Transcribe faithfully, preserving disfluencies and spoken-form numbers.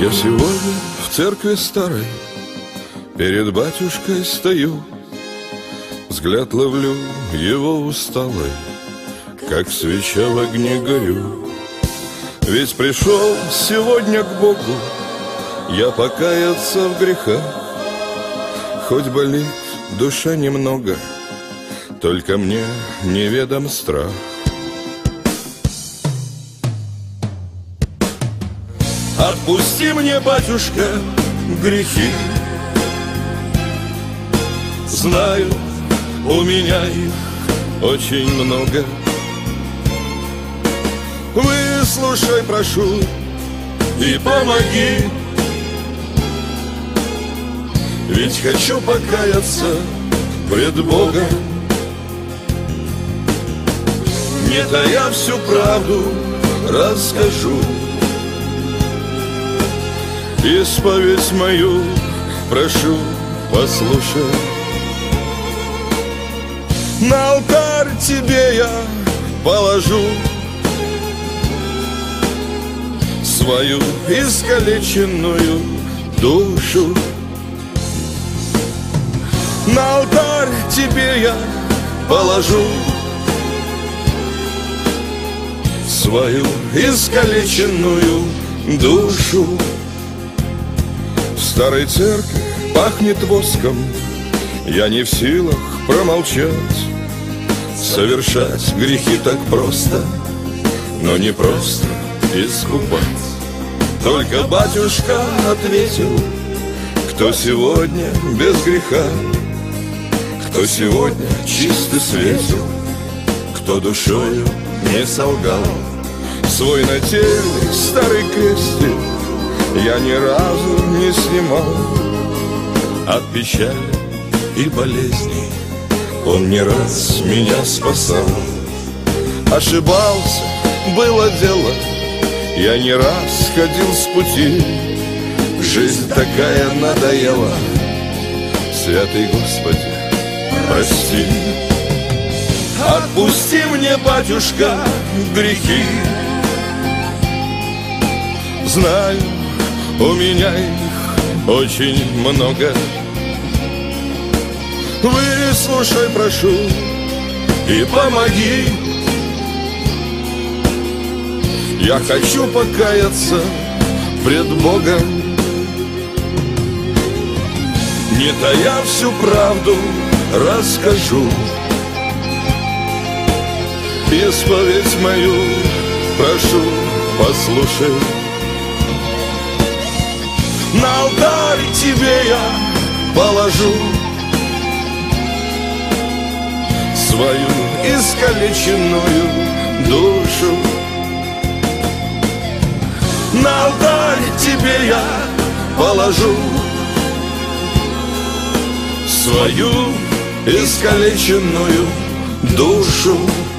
Я сегодня в церкви старой перед батюшкой стою, взгляд ловлю его усталый, как свеча в огне горю. Ведь пришел сегодня к Богу я покаяться в грехах. Хоть болит душа немного, только мне неведом страх. Отпусти мне, батюшка, грехи. Знаю, у меня их очень много. Выслушай, прошу, и помоги. Ведь хочу покаяться пред Богом, не тая всю правду расскажу. Исповедь мою, прошу, послушай. На алтарь тебе я положу свою искалеченную душу. На алтарь тебе я положу свою искалеченную душу. В старой церкви пахнет воском, я не в силах промолчать. Совершать грехи так просто, но не просто искупать. Только батюшка ответил: кто сегодня без греха, кто сегодня чист и светил, кто душою не солгал. Свой нательный старый крестик я ни разу не снимал. От печали и болезней он не раз меня спасал. Ошибался, было дело, я не раз ходил с пути. Жизнь такая надоела, святый Господи, прости. Отпусти мне, батюшка, грехи. Знаю, у меня их очень много. Выслушай, прошу, и помоги. Я хочу покаяться пред Богом, не тая всю правду расскажу. Исповедь мою, прошу, послушай. На алтарь тебе я положу свою искалеченную душу. На алтарь тебе я положу свою искалеченную душу.